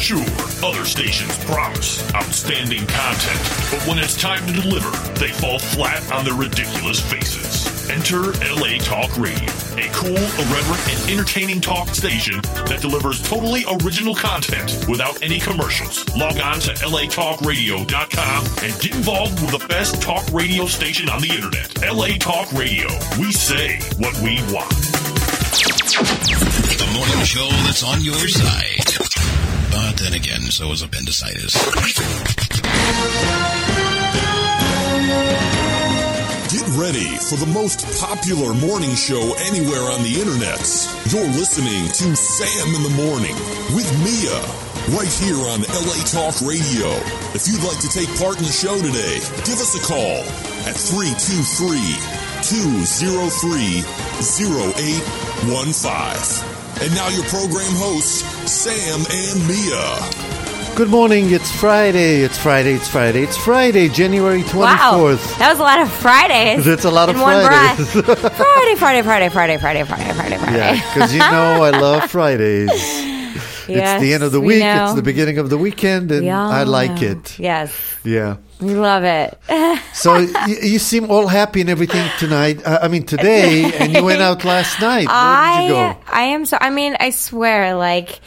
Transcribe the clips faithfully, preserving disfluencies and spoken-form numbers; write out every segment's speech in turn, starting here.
Sure, other stations promise outstanding content, but when it's time to deliver, they fall flat on their ridiculous faces. Enter L A Talk Radio, a cool, irreverent, and entertaining talk station that delivers totally original content without any commercials. Log on to L A talk radio dot com and get involved with the best talk radio station on the internet. L A Talk Radio. We say what we want. The morning show that's on your side. But then again, so is appendicitis. Get ready for the most popular morning show anywhere on the internet. You're listening to Sam in the Morning with Mia, right here on L A Talk Radio. If you'd like to take part in the show today, give us a call at three two three, two oh three, oh eight one five. And now your program hosts, Sam and Mia. Good morning, it's Friday, it's Friday, it's Friday, it's Friday, January twenty-fourth. Wow, that was a lot of Fridays. That's a lot of in Fridays. One breath. Friday, Friday, Friday, Friday, Friday, Friday, Friday, Friday. Yeah, because you know I love Fridays. Yes, it's the end of the we week, know. It's the beginning of the weekend, and I like know. it. Yes. Yeah. We love it. So you, you seem all happy and everything tonight. Uh, I mean, today, and you went out last night. Where I, did you go? I am so, I mean, I swear, like,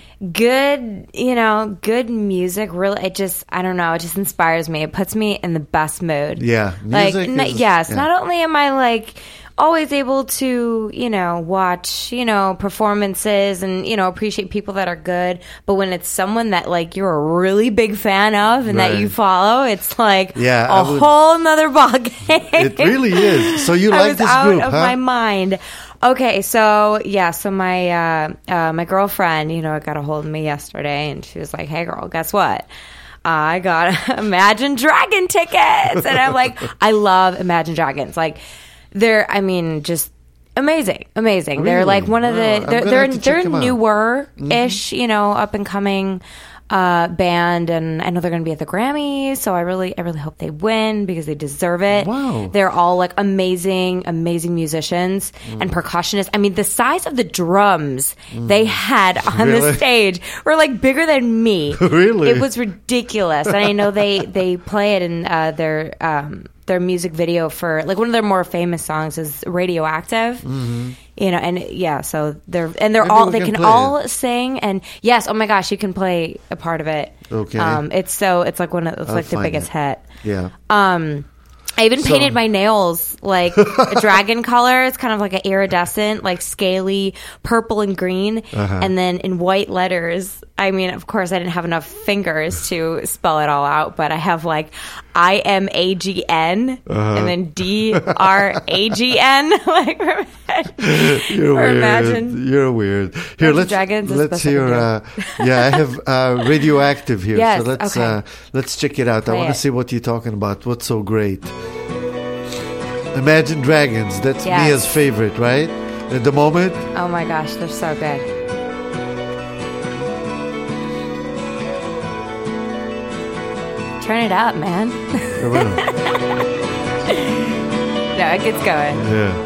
good, you know, good music really, it just, I don't know, it just inspires me. It puts me in the best mood. Yeah. Like, Music n- is- yes, yeah. not only am I, like, always able to, you know, watch, you know, performances and, you know, appreciate people that are good. But when it's someone that, like, you're a really big fan of and Right. that you follow, it's like Yeah, a I would- whole nother ballgame. It really is. So you I like was this out group, of huh? my mind. Okay, so yeah, so my uh, uh, my girlfriend, you know, got a hold of me yesterday, and she was like, "Hey, girl, guess what? I got Imagine Dragon tickets," and I'm like, "I love Imagine Dragons. Like, they're, I mean, just amazing, amazing. Really? They're like one of Wow, I'm the they're gonna they're, have to check they're them out. newer-ish, you know, up and coming." Uh, band, and I know they're going to be at the Grammys, so I really, I really hope they win because they deserve it. Wow. They're all like amazing, amazing musicians and percussionists. I mean, the size of the drums they had on Really? the stage were like bigger than me. Really? It was ridiculous. And I know they, they play it in uh, their um, their music video for like one of their more famous songs is Radioactive. Mm-hmm. You know, and yeah, so they're and they're Maybe all we they can can play all it. sing, and yes, oh my gosh, you can play a part of it. Okay. Um, it's so it's like one of it's I'll like the find biggest it. hit. Yeah. Um, I even So- painted my nails like a dragon color. It's kind of like an iridescent, like scaly purple and green, Uh-huh. and then in white letters. I mean, of course, I didn't have enough fingers to spell it all out, but I have like I M A G N Uh-huh. and then D R A G N. Like, for imagine, You're or weird. imagine. You're weird. Here, Imagine let's Dragons is let's supposed to hear. be Uh, yeah, I have uh, Radioactive here, Yes, so let's okay. uh, let's check it out. I Play want to it. see what you're talking about. What's so great? Imagine Dragons. That's Yes. Mia's favorite, right? At the moment. Oh my gosh, they're so good. Turn it up, man. Come on. No, it gets going. Yeah.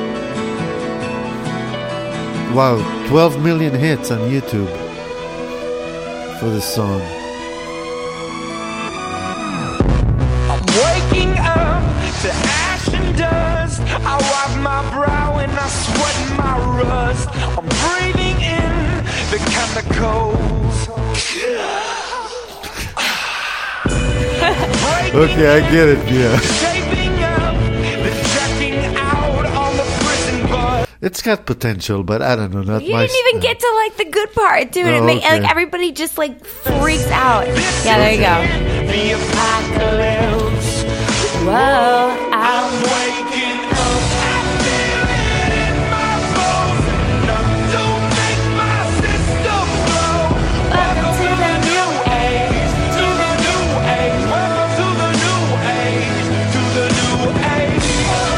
Wow, twelve million hits on YouTube for this song. I'm waking up to ash and dust. I wipe my brow and I sweat my rust. I'm breathing in the chemicals. Okay, I get it. Yeah. Shaping up, then checking out on the prison bus. It's got potential, but I don't know. Not You my didn't even style. get to like the good part, dude. Oh, it make, okay. like everybody just like freaks out. Yeah, there you go. The apocalypse. Whoa, I'm waking up. I feel it in my bones. Enough to make my system blow. Welcome to the new age. To the new age. Welcome to the new age. To the new age.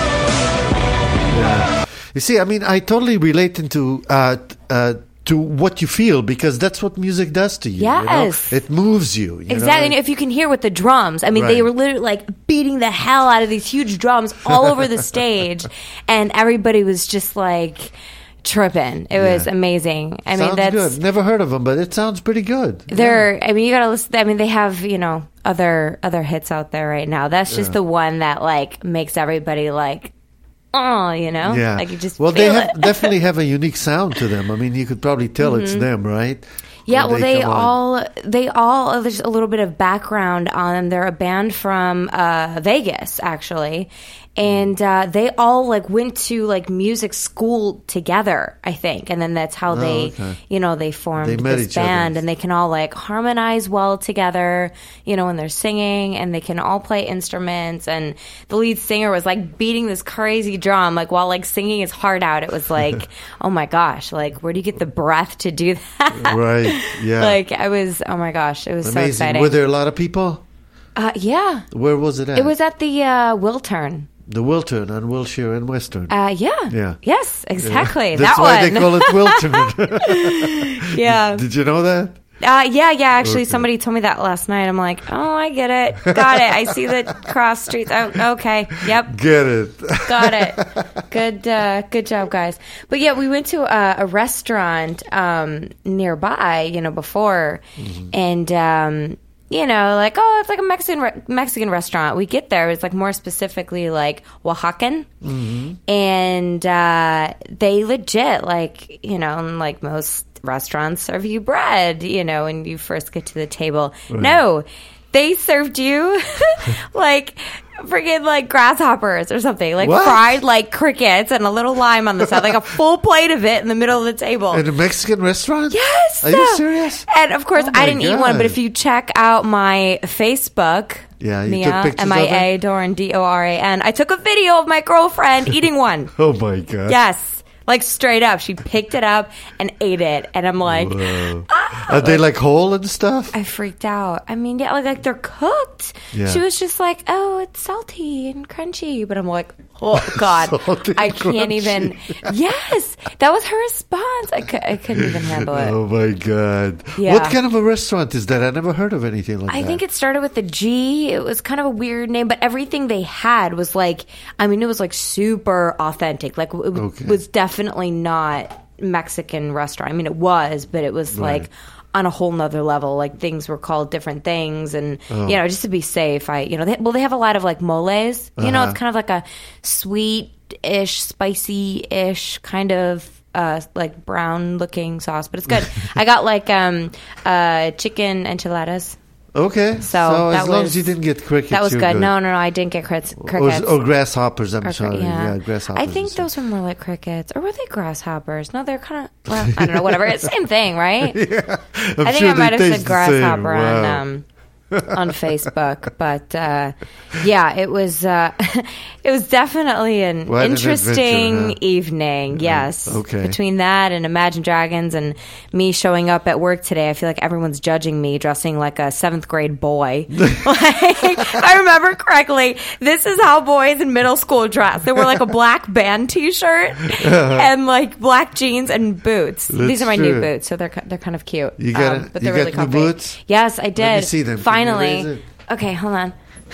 You see, I mean, I totally relate into uh, t- uh, to what you feel because that's what music does to you. Yes. You know? It moves you. you exactly. know? And if you can hear with the drums, I mean, they Right. were literally like beating the hell out of these huge drums all over the stage, and everybody was just like tripping. It was amazing. I mean, sounds that's good. Never heard of them, but it sounds pretty good. they're. I mean, you gotta listen. I mean, they have you know other other hits out there right now. That's just the one that like makes everybody like, oh, you know, Yeah. like you just well, feel they it. have, definitely have a unique sound to them. I mean, you could probably tell it's them, right? Yeah, When well, they come on. all they all there's a little bit of background on them. They're a band from uh, Vegas, actually, and uh, they all like went to like music school together, I think, and then that's how they, Oh, okay. you know, they formed They met this each other. band, and they can all like harmonize well together, you know, when they're singing, and they can all play instruments. And the lead singer was like beating this crazy drum, like while like singing his heart out. It was like, oh my gosh, like where do you get the breath to do that? Right. Yeah. Like I was, oh my gosh, it was so Amazing. exciting. Were there a lot of people? uh, yeah, Where was it at? it was at the uh, Wiltern. the Wiltern on Wilshire and Western. Uh, yeah, Yeah. yes, exactly. That's that why one. they call it Wiltern. yeah, Did you know that? uh, yeah, yeah. Actually, Okay. somebody told me that last night. I'm like, oh, I get it, got it. I see the cross streets. Oh, okay, yep. Get it. Got it. Good, uh, good job, guys. But yeah, we went to a, a restaurant um, nearby, you know, before, and um, you know, like oh, it's like a Mexican re- Mexican restaurant. We get there, it's like more specifically like Oaxacan, and uh, they legit like you know, like most restaurants serve you bread, you know, when you first get to the table. No, they served you like freaking like grasshoppers or something, like What? fried like crickets and a little lime on the side, like a full plate of it in the middle of the table. In a Mexican restaurant? Yes. Are you serious? And of course, Oh my I didn't eat one, God. but if you check out my Facebook, Yeah, you Mia, took pictures M of I it? A, Doran, D O R A N, I took a video of my girlfriend eating one. Oh my God. Yes. Like straight up. She picked it up and ate it. And I'm like, Whoa. Are they like whole and stuff? I freaked out. I mean, yeah, like, like they're cooked. Yeah. She was just like, oh, it's salty and crunchy. But I'm like, oh, God. Salty and I can't even. Yes. That was her response. I, cou- I couldn't even handle it. Oh my God. Yeah. What kind of a restaurant is that? I never heard of anything like I that. think it started with a G. It was kind of a weird name, but everything they had was like, I mean, it was like super authentic. Like, it w- Okay. was definitely not Mexican restaurant. I mean, it was, but it was Right. like on a whole nother level. Like, things were called different things. And, Oh. you know, just to be safe, I, you know, they, well, they have a lot of like moles. You know, Uh-huh. it's kind of like a sweet ish, spicy ish kind of. Uh, like brown looking sauce, but it's good. I got like um, uh, chicken enchiladas. Okay. So So, that as long was- as you didn't get crickets, That was you're good. No, no, no. I didn't get crits, Or, crickets. or grasshoppers, I'm Or- sorry. Yeah, grasshoppers. I think and stuff. those were more like crickets. Or were they grasshoppers? No, they're kind of, well, I don't know, whatever. It's the same thing, right? yeah, I'm I think sure I might they have taste said the same. grasshopper on Wow. um, on Facebook. But uh, yeah, it was uh, it was definitely an Quite an interesting adventure, huh? evening. Yes. okay. Between that and Imagine Dragons and me showing up at work today, I feel like everyone's judging me dressing like a seventh grade boy. Like, I remember correctly, this is how boys in middle school dress. They wore like a black band T-shirt and like black jeans and boots. These are my new true. boots, so they're ki- they're kind of cute. You got Um, it? but You they're got really new comfy. boots? Yes, I did. Let me see them. Can you Finally. raise it? Okay, hold on.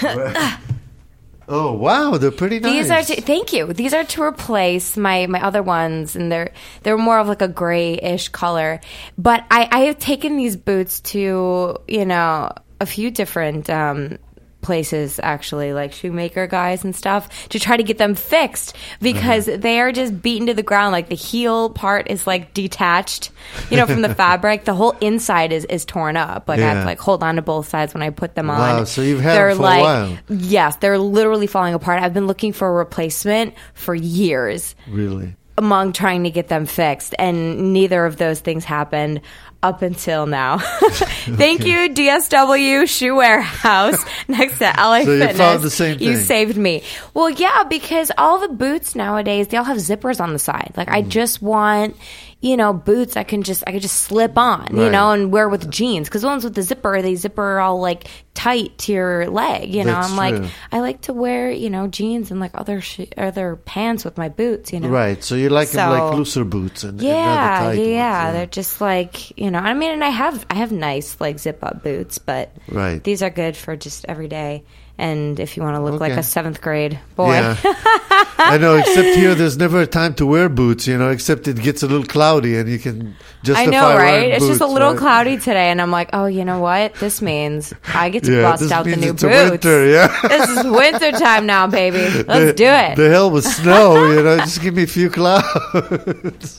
Oh wow, they're pretty nice. These are to, thank you. These are to replace my my other ones, and they're they're more of like a grayish color. But I I have taken these boots to you know a few different um, places actually, like shoemaker guys and stuff, to try to get them fixed because Uh-huh. they are just beaten to the ground. Like the heel part is like detached, you know, from the fabric. The whole inside is is torn up. Like I have Yeah. to like hold on to both sides when I put them on. Wow, so you've had they're them for a like, while. Yes, they're literally falling apart. I've been looking for a replacement for years Really? among trying to get them fixed, and neither of those things happened up until now. Thank you, D S W Shoe Warehouse next to L A So you Fitness. found the same You thing. saved me. Well, yeah, because all the boots nowadays, they all have zippers on the side. Like, Mm. I just want, you know, boots I can just I can just slip on, you Right. know, and wear with jeans. Because the ones with the zipper, they zipper all like tight to your leg. You know, That's I'm like, true. I like to wear, you know, jeans and like other sh- other pants with my boots. You know, Right. So you like them So- like looser boots and, and yeah, not the tight yeah, ones. they're just like you know. I mean, and I have I have nice like zip up boots, but Right. these are good for just every day. And if you want to look like Okay. a seventh grade boy. Yeah. I know, except here there's never a time to wear boots, you know, except it gets a little cloudy and you can justify I know, right? wearing It's just a boots, little right? cloudy today, and I'm like, oh, you know what? This means I get to Yeah, bust this out the means new it's a boots. winter, yeah. This is winter time now, baby. Let's The- do it. The hell with snow, you know, just give me a few clouds.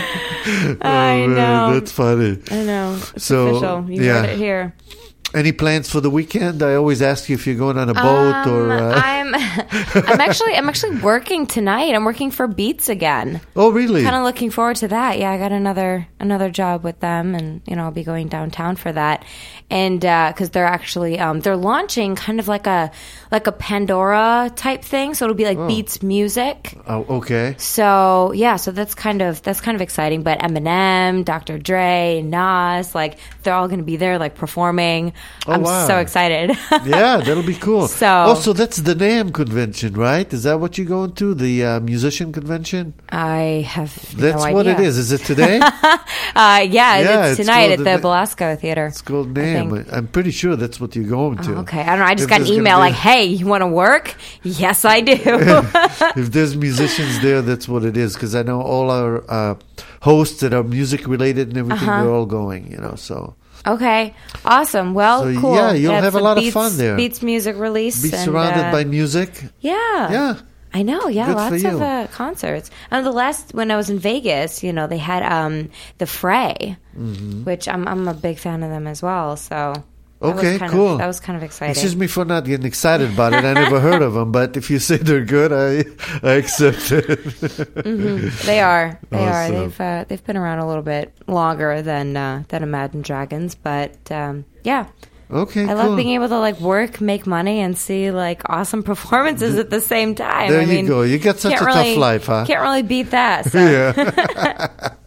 I Oh, man, know. that's funny. I know. It's So, official. You yeah. heard it here. Any plans for the weekend? I always ask you if you're going on a boat or. Um, Uh... I'm I'm actually I'm actually working tonight. I'm working for Beats again. Oh, really? Kind of looking forward to that. Yeah, I got another another job with them, and you know I'll be going downtown for that. And because they're actually um, they're launching kind of like a like a Pandora type thing, so it'll be like Beats Music. Oh, okay. So yeah, so that's kind of that's kind of exciting. But Eminem, Doctor Dre, Nas, like they're all going to be there, like performing. Oh, I'm wow. so excited. Yeah, that'll be cool. So- oh, so that's the NAMM convention, right? Is that what you're going to? The uh, musician convention? I have That's no what idea. it is. Is it today? Uh, yeah, Yeah, it's it's tonight called at the the- Belasco Theater. It's called I think. NAMM. I'm pretty sure that's what you're going to. Oh, okay, I don't know. I just If got an there's gonna email be- like, "Hey, you want to work?" Yes, I do. If there's musicians there, that's what it is. Because I know all our uh, hosts that are music related and everything, Uh-huh. they're all going, you know, so. Okay, awesome. Well, So, cool. yeah, you'll That's have a a lot of Beats, fun there. Beats music release. Be and, surrounded uh, by music. Yeah. Yeah. I know, yeah, Good for lots you. of uh, concerts. And the last when I was in Vegas, you know, they had um, the Fray, Mm-hmm. which I'm I'm a big fan of them as well. So that Okay, was kind cool. Of, that was kind of exciting. Excuse me for not getting excited about it. I never heard of them, but if you say they're good, I I accept it. They are. They are. Awesome. They've uh, they've been around a little bit longer than uh, than Imagine Dragons, but um, yeah. Okay, I cool. love being able to like work, make money, and see like awesome performances at the same time. There I you mean, go. You got such can't a really- tough life, huh? Can't really beat that. So. Yeah.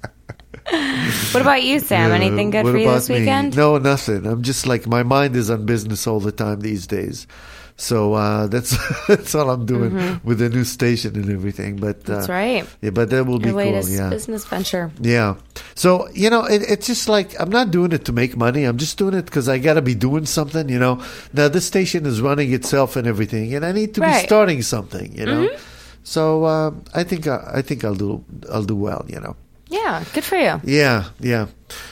What about you, Sam? Uh, Anything good what for you about this me? weekend? No, nothing. I'm just like my mind is on business all the time these days. So uh, that's that's all I'm doing with the new station and everything. But uh, Mm-hmm. That's right. Yeah, but that will Your be latest cool. Yeah. business venture. Yeah. So, you know, it, it's just like I'm not doing it to make money. I'm just doing it because I got to be doing something, you know. Now, this station is running itself and everything, and I need to Right. be starting something, you know. Mm-hmm. So, uh, I think I, I think I'll do I'll do well, you know. Yeah, good for you. Yeah, yeah.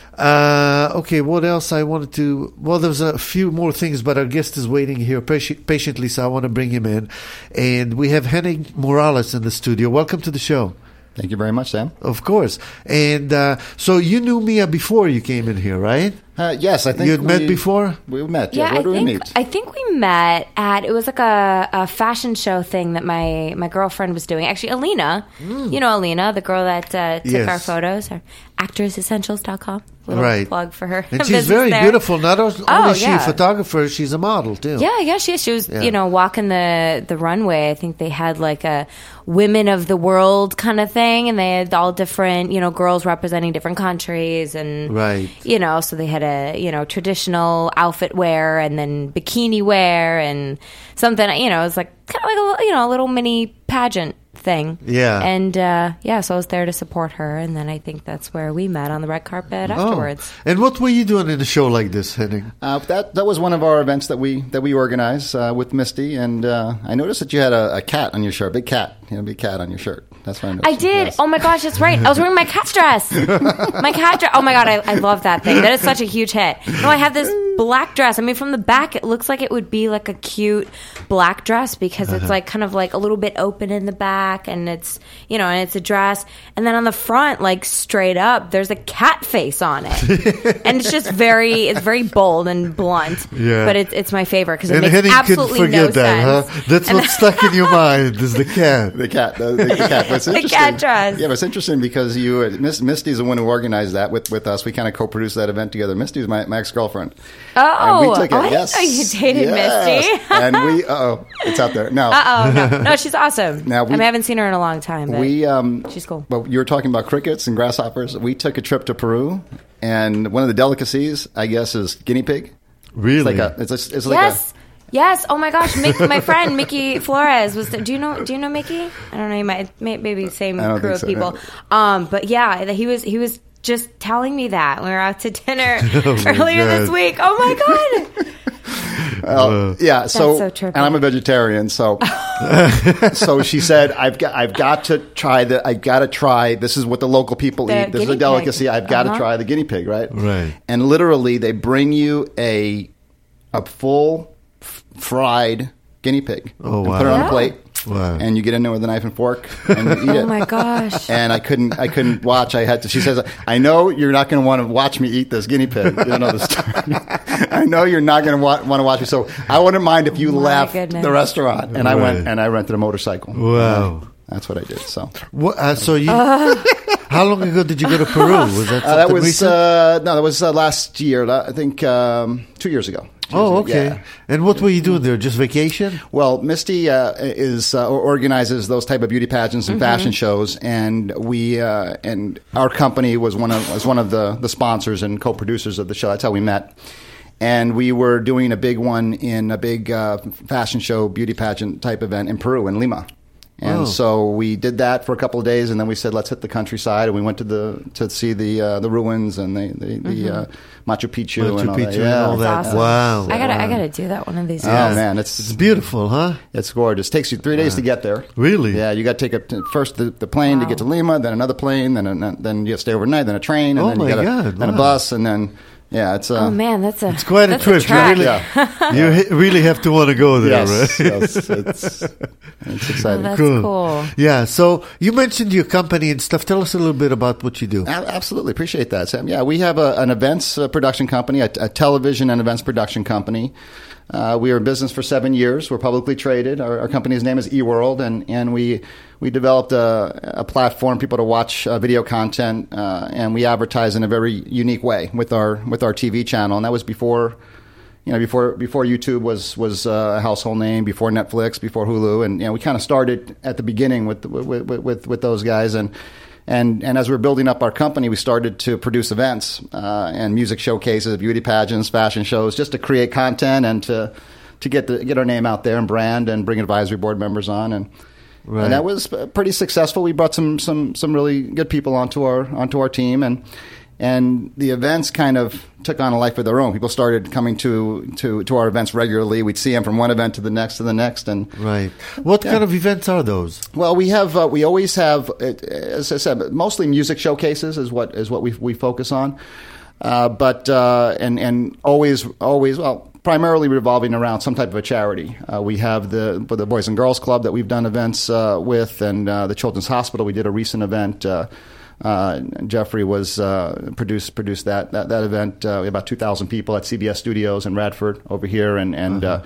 Uh, okay, what else I wanted to... Well, there's a few more things, but our guest is waiting here patient, patiently, so I want to bring him in. And we have Henning Morales in the studio. Welcome to the show. Thank you very much, Sam. Of course. And uh, so you knew Mia before you came in here, right? Uh, yes, I think You had met we- before? We met. Yeah, Yeah, where I did we think meet? I think we met at it was like a, a fashion show thing that my, my girlfriend was doing. Actually, Alina, you know Alina, the girl that uh, took Yes. our photos, our actress essentials dot com. Little Right. plug for her. And she's business very there. beautiful. Not o- only Oh, is she a yeah. photographer, she's a model, too. Yeah, yeah, she is. She was, Yeah. you know, walking the the runway. I think they had like a women of the world kind of thing, and they had all different, you know, girls representing different countries, and Right. you know, so they had a you know traditional outfit wear, and then bikini wear, and something. You know, it was like kind of like a little- you know a little mini pageant thing. Yeah. and uh, yeah, so I was there to support her, and then I think that's where we met on the red carpet Oh. afterwards. And what were you doing in a show like this, Henning? Uh, that that was one of our events that we that we organized uh, with Misty, and uh, I noticed that you had a, a cat on your shirt, big cat, you know, big cat on your shirt. That's what I noticed. I did. Yes. Oh my gosh, that's right. I was wearing my cat dress. My cat dress. Oh my god, I, I love that thing. That is such a huge hit. No, I have this black dress. I mean, from the back, it looks like it would be like a cute black dress because it's like kind of like a little bit open in the back, and it's you know, and it's a dress. And then on the front, like straight up, there's a cat face on it, and it's just very, it's very bold and blunt. Yeah. But it's it's my favorite because it And makes Henning couldn't absolutely forget no that, sense. huh? That's what stuck in your mind, is the cat. The cat, the, the, the cat. But it's The interesting. cat dress. Yeah, but it's interesting because you, uh, Miss, Misty's the one who organized that with, with us. We kind of co-produced that event together. Misty's my, my ex-girlfriend. Oh, and we took it. oh, I didn't yes, know you dated yes. Misty. And we, uh oh, it's out there. No, Oh no, no, she's awesome. Now, we- I, mean, I haven't seen her in a long time. But we um, she's cool. Well, you were talking about crickets and grasshoppers. We took a trip to Peru, and one of the delicacies, I guess, is guinea pig. Really? It's like a, it's a, it's like Yes, yes. Oh my gosh, Mick, my friend Mickey Flores was. The, do you know? Do you know Mickey? I don't know. You might may- maybe same I don't crew think of so, people. Um, but yeah, he was he was just telling me that we were out to dinner Oh my earlier this God. week. Oh my god. Well, yeah. So, so trippy. and I'm a vegetarian, so so she said, "I've got, I've got to try the, I've got to try. This is what the local people The eat. This is a guinea delicacy. pig. I've got Uh-huh. to try the guinea pig, right? Right. And literally, they bring you a a full f- fried guinea pig Oh, and wow. put it on Yeah. a plate, Wow. and you get in there with a knife and fork and you eat Oh it. my gosh. And I couldn't, I couldn't watch. I had to. She says, "I know you're not going to want to watch me eat this guinea pig. You know the story. I know you're not going to wa- want to watch me. So I wouldn't mind if you My left goodness. the restaurant." And I Right. went and I rented a motorcycle. Wow. And that's what I did. So What, uh, so you, how long ago did you go to Peru? Was that uh, that something was recent? uh, no, that was uh, last year. la- I think um, two years ago. Two years Oh, ago, okay. yeah. And what were you doing there? Just vacation? Well, Misty uh, is uh, or organizes those type of beauty pageants and fashion shows, and we uh, and our company was one of was one of the the sponsors and co-producers of the show. That's how we met. And we were doing a big one in a big uh, fashion show, beauty pageant type event in Peru, in Lima. And Oh. so we did that for a couple of days, and then we said, let's hit the countryside. And we went to the to see the uh, the ruins and the the, the uh, Machu Picchu Machu and all Picchu that. and Yeah. all that. That's awesome. Wow. I gotta, I Wow. gotta do that one of these Oh days. man, it's It's beautiful, huh? it's gorgeous. Takes you three days to get there. Really? Yeah, you got to take a, first the, the plane to Wow. get to Lima, then another plane, then a, then you have to stay overnight, then a train, and Oh then my you got God, a, then a wow. bus, and then yeah, it's uh, Oh man, that's a It's quite a that's trip. track. You really, Yeah. you hi- really have to want to go there, yes, right? yes, it's it's exciting. Oh, that's cool. Yeah. So you mentioned your company and stuff. Tell us a little bit about what you do. A- Absolutely appreciate that, Sam. Yeah, we have a, an events uh, production company, a, a television and events production company. Uh, we are in business for seven years. We're publicly traded. Our, our company's name is eWorld, and, and we we developed a, a platform for people to watch uh, video content, uh, and we advertise in a very unique way with our with our T V channel. And that was before, you know, before before YouTube was was uh, a household name, before Netflix, before Hulu, and you know, we kind of started at the beginning with with with, with, with those guys and. And and as we were building up our company, we started to produce events uh, and music showcases, beauty pageants, fashion shows, just to create content and to to get the get our name out there and brand and bring advisory board members on, and Right. and that was pretty successful. We brought some some some really good people onto our onto our team, and and the events kind of took on a life of their own. People started coming to to to our events regularly. We'd see them from one event to the next to the next, and Right. What Yeah. kind of events are those? well, we have uh, we always have, uh, as I said, mostly music showcases is what is what we we focus on, uh, but uh, and and always always well primarily revolving around some type of a charity. Uh, we have the the Boys and Girls Club that we've done events uh, with, and uh, the Children's Hospital. We did a recent event. Uh, uh, Jeffrey was uh, produced produced that that, that event. Uh, about two thousand people at C B S Studios in Radford over here, and and. Uh-huh. Uh,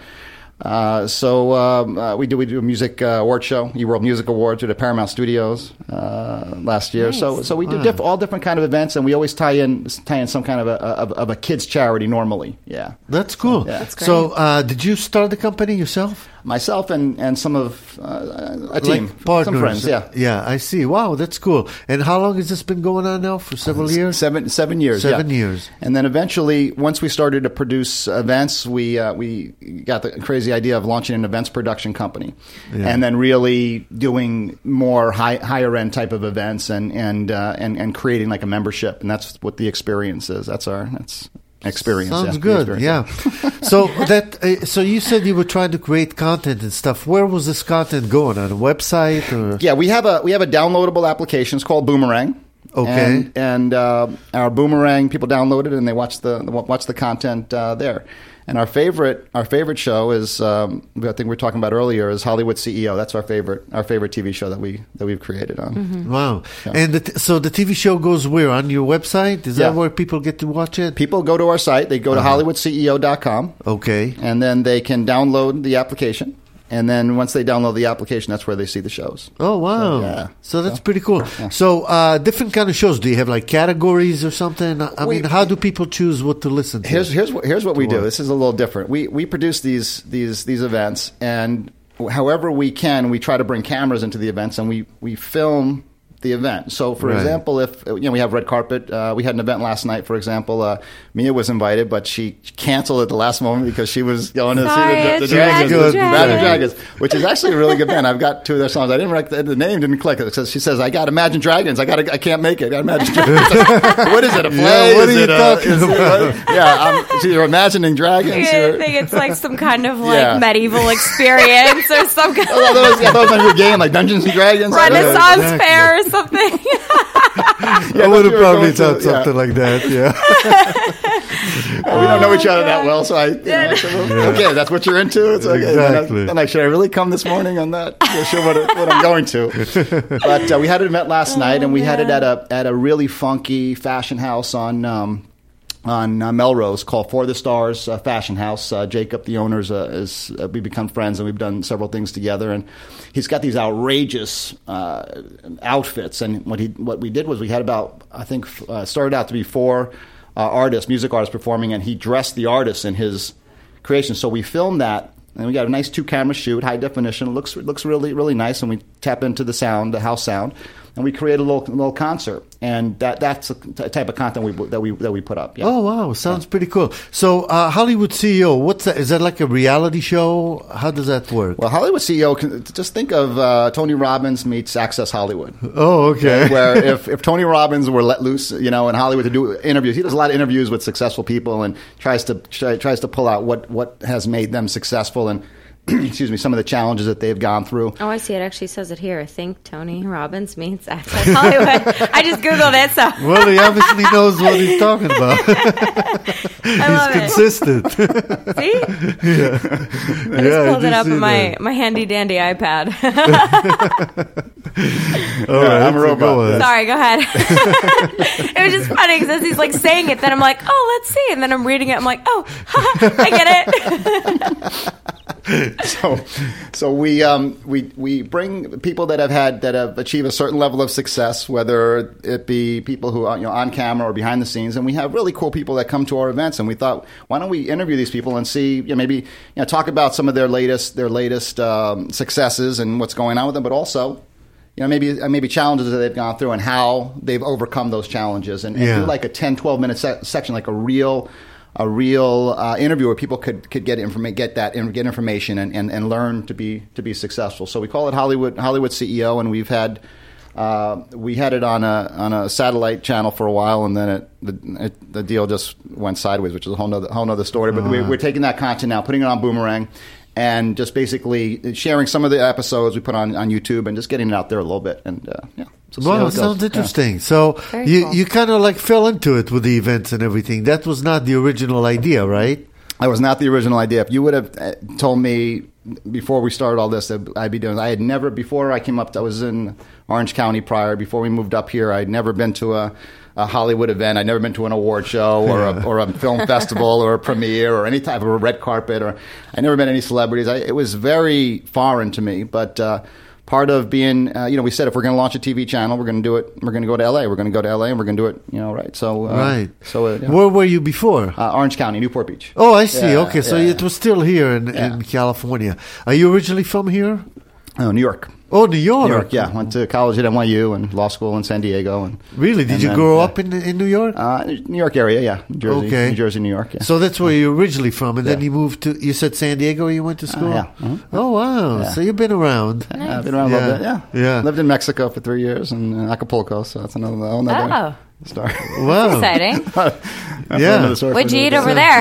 Uh, so um, uh, we do we do a music uh, award show, eWorld Music Awards at the Paramount Studios uh, last year. Nice. So so we do Wow. diff- all different kind of events, and we always tie in tie in some kind of a of, of a kids charity normally. Yeah, That's cool. Yeah. That's great. So, uh, did you start the company yourself? myself and, and some of uh, a team, Like partners? some friends. Yeah, Yeah, I see. Wow, that's cool. And how long has this been going on now? For several years? Seven seven years. Seven yeah. years. And then eventually, once we started to produce events, we uh, we got the crazy idea of launching an events production company, Yeah. and then really doing more high, higher end type of events and and uh, and and creating like a membership, and that's what the experience is. That's our that's experience. Sounds yeah, the good. experience. Yeah. so that uh, so you said you were trying to create content and stuff. Where was this content going, on a website or? Yeah, we have a we have a downloadable application. It's called Boomerang. Okay. And, and uh, our Boomerang, people download it and they watch the watch the content uh, there. And our favorite our favorite show is um, I think we were talking about earlier is Hollywood C E O. That's our favorite our favorite T V show that we that we've created on. Wow. And the t- so the T V show goes where? On your website? Is Yeah. that where people get to watch it? People go to our site. They go to Uh-huh. hollywood c e o dot com, Okay. and then they can download the application. And then once they download the application, that's where they see the shows. Oh wow! So, yeah. So that's pretty cool. So uh, different kind of shows. Do you have like categories or something? I We- mean, how do people choose what to listen to? Here's here's what here's what we Go do. on. This is a little different. We we produce these these these events, and however we can, we try to bring cameras into the events, and we we film the event. So, for Right. example, if you know we have red carpet, uh, we had an event last night. For example, uh, Mia was invited, but she canceled at the last moment because she was going to Sorry, see the, the, it's the Dragons, Imagine the Imagine Dragons. Dragons, which is actually a really good band. I've got two of their songs. I didn't recognize the name, didn't click. It says she says, "I got Imagine Dragons. I got, I can't make it. I got Imagine Dragons." What is it? A play? Yeah, what is are you it a, talking is it- about? what- yeah, I'm, so you're imagining dragons. I You're- think it's like some kind of like Yeah. medieval experience or some kind I thought that was, I thought it was like a game, like Dungeons and Dragons. of I don't know. Renaissance exactly. fair or something. I would have you were probably going to- thought something yeah. like that. Yeah. we don't know each other that well, so I, you know, so, okay, that's what you're into. It's okay. Then I- Exactly. Then I, should I really come this morning on that? I'm not sure what, it- what I'm going to. But uh, we had an event last night, and we had it at a at a really funky fashion house on. Um, on uh, Melrose called For the Stars uh, Fashion House. Uh, Jacob, the owner, is, uh, is uh, we've become friends and we've done several things together. And he's got these outrageous uh, outfits. And what he what we did was we had about I think uh, started out to be four uh, artists, music artists performing, and he dressed the artists in his creation. So we filmed that. And we got a nice two-camera shoot, high definition. It looks it looks really really nice, and we tap into the sound, the house sound, and we create a little little concert. And that that's the type of content we that we that we put up. Yeah. Oh wow, sounds pretty cool. So uh, Hollywood C E O, what's that? Is that like a reality show? How does that work? Well, Hollywood C E O, can, just think of uh, Tony Robbins meets Access Hollywood. Oh okay. Where if, if Tony Robbins were let loose, you know, in Hollywood to do interviews, he does a lot of interviews with successful people and tries to try, tries to pull out what, what has made them successful and excuse me, some of the challenges that they've gone through. Oh, I see. It actually says it here. I think Tony Robbins means Access Hollywood. I just Googled it, so Well, he obviously knows what he's talking about. I love He's consistent. it. See? yeah, I just pulled I it up see on my, that. my handy dandy iPad. All right, I'm a so robot. go on. Sorry, go ahead. It was just funny because as he's like saying it, then I'm like, oh, let's see. And then I'm reading it. I'm like, oh, I get it. so, so we um, we we bring people that have had that have achieved a certain level of success, whether it be people who are you know on camera or behind the scenes, and we have really cool people that come to our events. And we thought, why don't we interview these people and see, you know, maybe you know, talk about some of their latest their latest um, successes and what's going on with them, but also. You know, maybe uh, maybe challenges that they've gone through and how they've overcome those challenges, and, and Yeah. do like a ten, twelve minute se- section, like a real a real uh, interview where people could, could get informa- get that get information and, and, and learn to be to be successful. So we call it Hollywood Hollywood C E O, and we've had uh, we had it on a on a satellite channel for a while, and then it, the it, the deal just went sideways, which is a whole nother whole nother story. But we, we're taking that content now, putting it on Boomerang. And just basically sharing some of the episodes we put on, on YouTube and just getting it out there a little bit. And, uh, yeah. So see how Wow, it it goes. sounds Yeah. interesting. So Very you cool. you kind of like fell into it with the events and everything. That was not the original idea, right? That was not the original idea. If you would have uh, told me before we started all this that I'd be doing, I had never, before I came up, I was in Orange County prior. Before we moved up here, I'd never been to a, a Hollywood event. I'd never been to an award show or a, or a film festival or a premiere or any type of a red carpet. Or I'd never met any celebrities. I, it was very foreign to me, but. Uh, Part of being, uh, you know, we said if we're going to launch a T V channel, we're going to do it. We're going to go to L A. We're going to go to L A and we're going to do it, you know, right? So, uh, right. So, uh, yeah. Where were you before? uh, Orange County, Newport Beach. Oh, I see. Yeah, okay, so yeah. it was still here in, Yeah. in California. Are you originally from here? Oh, New York. Oh, New York. New York, yeah. Went to college at N Y U and law school in San Diego. And Really? Did and you then, grow uh, up in in New York? Uh, New York area, yeah. New Jersey, Okay. New Jersey, New York, yeah. So that's where you're originally from, and then Yeah. you moved to. You said San Diego. You went to school. yeah. Mhm. Oh wow! Yeah. So you've been around. Yeah, I've been around a Yeah. little bit, yeah. Yeah. Lived in Mexico for three years and uh, Acapulco, so that's another, another Oh. story. Wow! Exciting. That's Yeah. another story for What'd you eat another over day.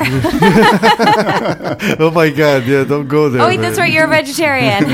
there? Oh my God! Yeah, don't go there. Oh, wait, man. that's right. You're a vegetarian.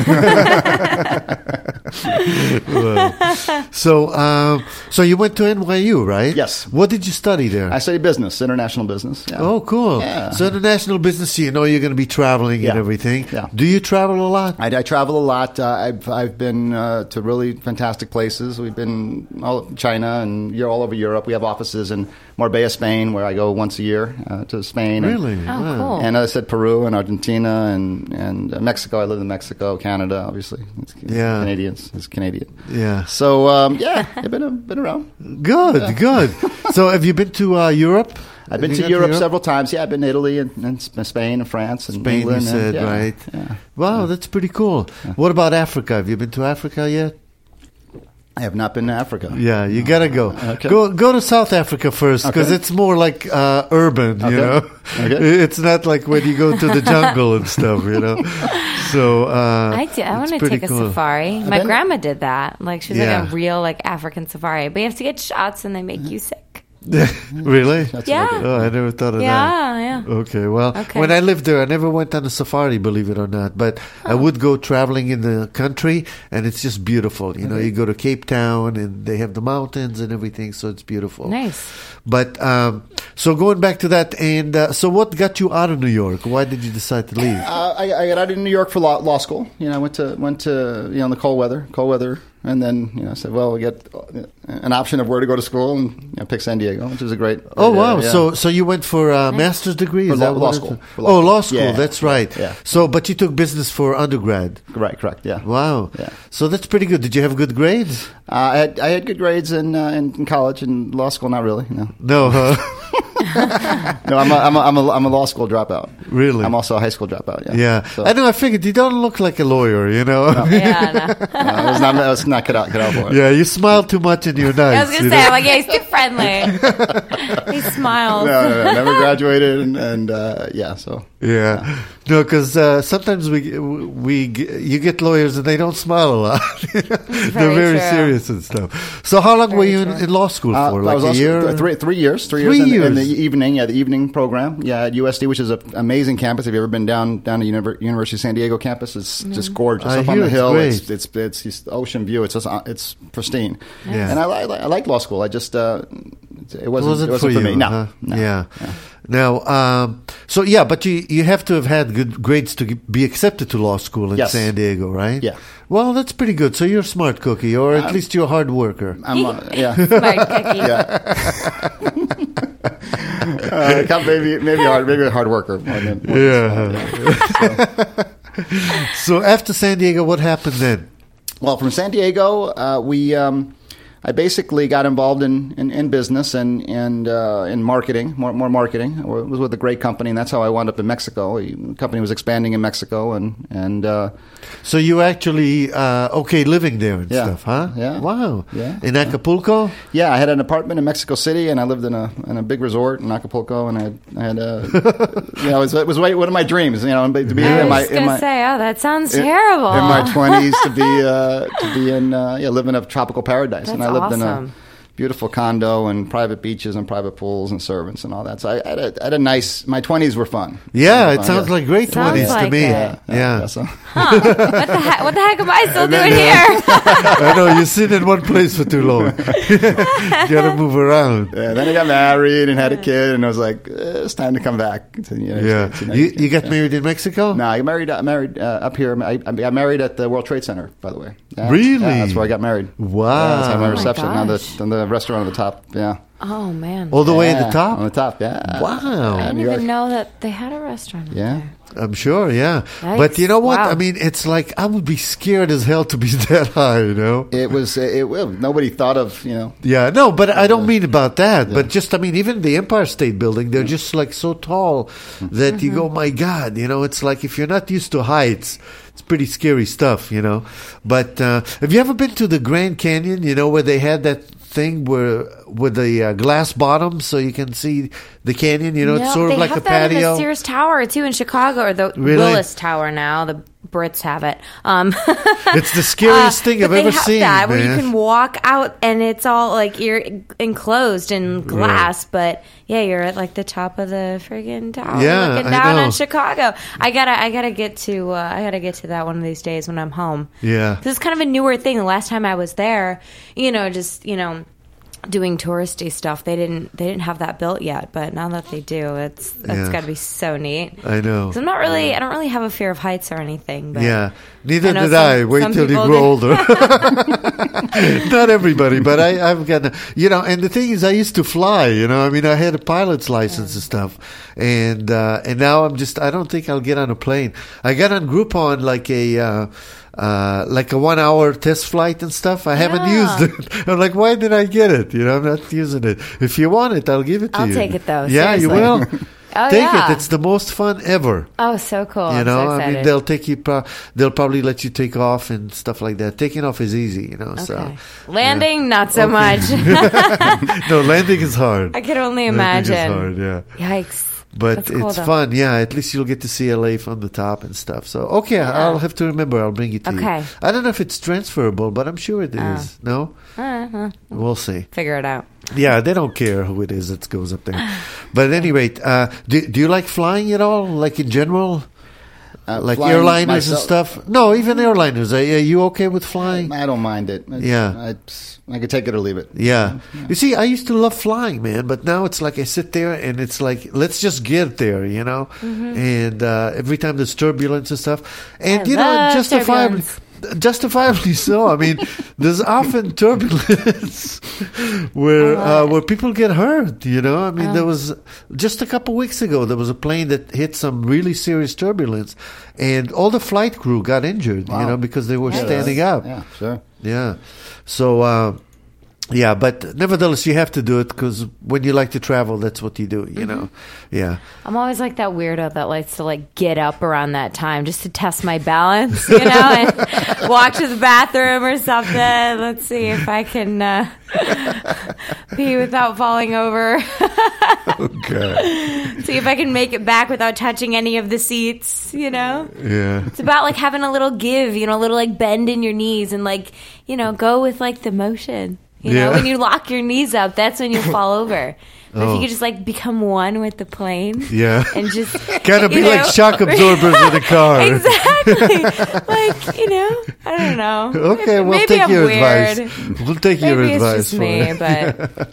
So, um, so you went to N Y U, right? Yes. What did you study there? I study business, international business. Yeah. Oh, cool. Yeah. So international business, you know you're going to be traveling Yeah. and everything. Yeah. Do you travel a lot? I, I travel a lot. Uh, I've I've been uh, to really fantastic places. We've been all China and you're all over Europe. We have offices in Marbella, Spain, where I go once a year uh, to Spain. And- Really? Oh, Wow. cool. And as I said, Peru and Argentina and and uh, Mexico. I live in Mexico, Canada, obviously. It's Yeah. Canadians. It's Canadian. Yeah. So um, yeah, I've been been around. Good, good. So have you been to uh, Europe? I've been Have to you Europe, gone several times. Yeah, I've been to Italy and, and Sp- Spain and France and Spain, England. you said, and, yeah, right? Yeah. Wow, that's pretty cool. What about Africa? Have you been to Africa yet? I have not been to Africa. Yeah, you gotta go. Okay. Go go to South Africa first because Okay. it's more like uh, urban. You Okay. know, Okay. it's not like when you go to the jungle and stuff. You know, so uh, I, do, I want it's to pretty take a cool. safari. My been- grandma did that. Like she was Yeah. like a real like African safari, but you have to get shots and they make you sick. Really? That's Yeah. what I did. Oh, I never thought of that. Yeah, yeah. Okay, well, Okay. when I lived there, I never went on a safari, believe it or not. But I would go traveling in the country, and it's just beautiful. You know, you go to Cape Town, and they have the mountains and everything, so it's beautiful. Nice. But um, so going back to that, and uh, so what got you out of New York? Why did you decide to leave? Uh, I, I got out of New York for law, law school. You know, I went to went to you know in the cold weather, cold weather, and then you know I said, well, we get an option of where to go to school, and you know, pick San Diego, which is a great. Oh great wow! area, yeah. So so you went for a master's degree? For Is law- that law what it school. is? For law Oh, school. law school. Yeah, That's right. yeah. So, but you took business for undergrad. Right, correct, yeah. Wow. Yeah. So that's pretty good. Did you have good grades? Uh, I had I had good grades in, uh, in in college and law school. Not really, no. No, huh? No, I'm a, I'm a, I'm a, I'm a law school dropout. Really? I'm also a high school dropout. Yeah. Yeah. So, I know. I figured you don't look like a lawyer. You know. Yeah, no. no, I was not I was not cut out cut out for it. Yeah. You smile too much and you're nice. I was gonna you say, know? I'm like, yeah, he's too friendly. He smiles. No, no, no, never graduated, and, and uh, yeah, so Yeah, no, because uh, sometimes we we you get lawyers and they don't smile a lot. They're Very very true. serious and stuff. So how long were Very you in, true. in law school Uh, for? I Like was a also year? th- three three years, three, Three years, in, in years. the evening, yeah, the evening program, yeah, at U S D, which is an amazing campus. Have you ever been down down to Univer- University of San Diego campus? It's just gorgeous I up on hear the it's hill. great. It's it's it's just ocean view. It's just, uh, it's pristine. Yeah. And I, li- I like law school. I just uh, it wasn't wasn't, it wasn't for, for, you, me. No, huh? no. Yeah. Now, um, so yeah, but you you have to have had good grades to be accepted to law school in Yes. San Diego, right? Yeah. Well, that's pretty good. So you're a smart cookie, or at least you're a hard worker. I'm uh, yeah. Smart cookie. Uh, come- maybe maybe hard maybe a hard worker. More than, more than Yeah. smart, yeah. So after San Diego, what happened then? Well, from San Diego, uh, we um, I basically got involved in, in, in business and and uh, in marketing, more more marketing. I was with a great company, and that's how I wound up in Mexico. The company was expanding in Mexico, and and uh, So you actually uh, okay living there and Yeah. stuff, huh? Yeah. Wow. Yeah. In Acapulco? yeah, I had an apartment in Mexico City, and I lived in a in a big resort in Acapulco, and I had, I had a you know it was, it was one of my dreams, you know, to be I in was my just in gonna my say, oh, that sounds in- terrible. in my twenties to be uh, to be in uh, yeah live in a tropical paradise, and I That's lived in a awesome. beautiful condo and private beaches and private pools and servants and all that. So I, I, had, a, I had a nice. My twenties were fun. Yeah, Fun, it sounds yeah. like great Sounds twenties to like me. it. Yeah. so- Huh. What the heck? What the heck am I still doing here? I know, you sit in one place for too long. You gotta move around. yeah, then I got married and had a kid, and I was like, eh, it's time to come back. to the United Yeah. States, know, You, you got yeah. married in Mexico? No, I got married. I married uh, up here. I, I got married at the World Trade Center, by the way. Yeah, Really? Yeah, that's where I got married. Wow. Yeah, that's how my Oh my reception on the gosh. on the restaurant at the top. Yeah. Oh man, All the way at Yeah, the top? On the top. Yeah. Wow. I Yeah, didn't New York. even know that they had a restaurant. up Yeah. there. I'm sure, yeah. Yikes. But you know what? Wow. I mean, it's like I would be scared as hell to be that high, you know? It was. It, well, nobody thought of you know. Yeah, no, but I don't mean about that. But just, I mean, even the Empire State Building, they're just like so tall that you go, my God, you know, it's like if you're not used to heights, it's pretty scary stuff, you know. But uh, have you ever been to the Grand Canyon, you know, where they had that thing where with the uh, glass bottom so you can see the canyon, you know, No, it's sort they of like have a that in patio. the Sears Tower too in Chicago, or the Really? Willis Tower now. The Brits have it. Um, It's the scariest thing but I've they ever have seen, that where you man. can walk out and it's all like you're enclosed in glass, but yeah, you're at like the top of the friggin' tower, Yeah, looking I down know. on Chicago. I gotta, I gotta get to, uh, I gotta get to that one of these days when I'm home. Yeah. This is kind of a newer thing. The last time I was there, you know, just you know. doing touristy stuff, they didn't they didn't have that built yet, but now that they do, it's that's Yeah. got to be so neat. I know. 'Cause I'm not really, I don't really have a fear of heights or anything. But Yeah, neither I know did some- I. Wait some till you people grow do. older. Not everybody, but I, I've got, a- you know, and the thing is, I used to fly, you know, I mean, I had a pilot's license and stuff, and uh, and now I'm just, I don't think I'll get on a plane. I got on Groupon like a, uh, uh, like a one hour test flight and stuff. I haven't Yeah. used it. I'm like, why did I get it? You know, I'm not using it. If you want it, I'll give it to I'll you. take it, though. Yeah, you Seriously. will. Oh, take yeah. it. It's the most fun ever. Oh, so cool. You I'm know, so I mean, excited. they'll take you. Pro- they'll probably let you take off and stuff like that. Taking off is easy, you know. So Okay. Landing, not so much. no, landing is hard. I can only Landing imagine. is hard, yeah. Yikes. But That's cool, it's though. fun, yeah. At least you'll get to see L A from the top and stuff. So, okay, I'll have to remember. I'll bring it to Okay. you. I don't know if it's transferable, but I'm sure it Oh. is. No? Uh-huh. We'll see. Figure it out. Yeah, they don't care who it is that goes up there. But at any rate, uh, do, do you like flying at all? Like in general? Uh, Like flying airliners and myself- stuff? No, even airliners. Are, are you okay with flying? I don't mind it. It's- Yeah. it's- I could take it or leave it. Yeah. You see, I used to love flying, man, but now it's like I sit there and it's like, let's just get there, you know? And uh, every time there's turbulence and stuff. And, I you know, love justifiably, turbulence. justifiably so. I mean, there's often turbulence where uh, where people get hurt, you know? I mean, there was just a couple weeks ago, there was a plane that hit some really serious turbulence and all the flight crew got injured, you Wow. know, because they were Yeah, standing up. Yeah, sure. Yeah. So, uh, yeah, but nevertheless, you have to do it because when you like to travel, that's what you do, you know? Yeah. I'm always like that weirdo that likes to like get up around that time just to test my balance, you know, and walk to the bathroom or something. Let's see if I can uh, pee without falling over. Okay. See if I can make it back without touching any of the seats, you know? Yeah. It's about like having a little give, you know, a little like bend in your knees and like, you know, go with like the motion. You know, Yeah. when you lock your knees up, that's when you fall over. But if Oh. you could just like become one with the plane. Yeah. And just Kind of be you like know? shock absorbers in a car. Exactly. Like, you know, I don't know. Okay, we'll Maybe take I'm your weird. advice. We'll take your Maybe it's advice. just for me, it. but